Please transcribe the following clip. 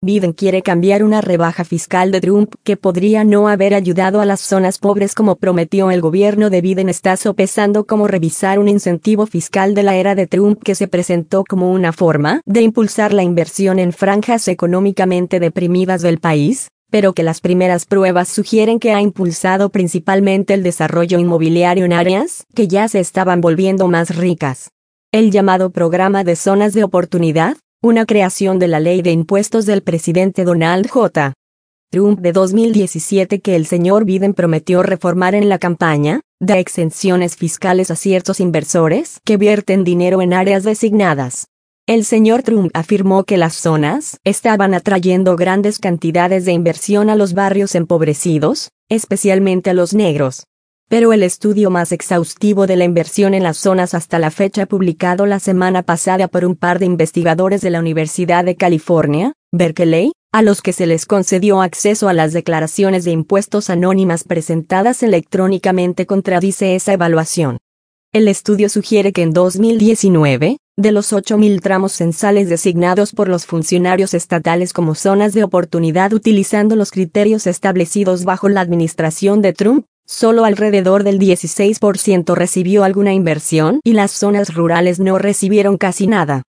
Biden quiere cambiar una rebaja fiscal de Trump que podría no haber ayudado a las zonas pobres como prometió el gobierno de Biden. Está sopesando cómo revisar un incentivo fiscal de la era de Trump que se presentó como una forma de impulsar la inversión en franjas económicamente deprimidas del país, pero que las primeras pruebas sugieren que ha impulsado principalmente el desarrollo inmobiliario en áreas que ya se estaban volviendo más ricas. El llamado Programa de Zonas de Oportunidad, una creación de la ley de impuestos del presidente Donald J. Trump de 2017 que el señor Biden prometió reformar en la campaña, da exenciones fiscales a ciertos inversores que vierten dinero en áreas designadas. El señor Trump afirmó que las zonas estaban atrayendo grandes cantidades de inversión a los barrios empobrecidos, especialmente a los negros. Pero el estudio más exhaustivo de la inversión en las zonas hasta la fecha publicado la semana pasada por un par de investigadores de la Universidad de California, Berkeley, a los que se les concedió acceso a las declaraciones de impuestos anónimas presentadas electrónicamente contradice esa evaluación. El estudio sugiere que en 2019, de los 8.000 tramos censales designados por los funcionarios estatales como zonas de oportunidad utilizando los criterios establecidos bajo la administración de Trump, solo alrededor del 16% recibió alguna inversión y las zonas rurales no recibieron casi nada.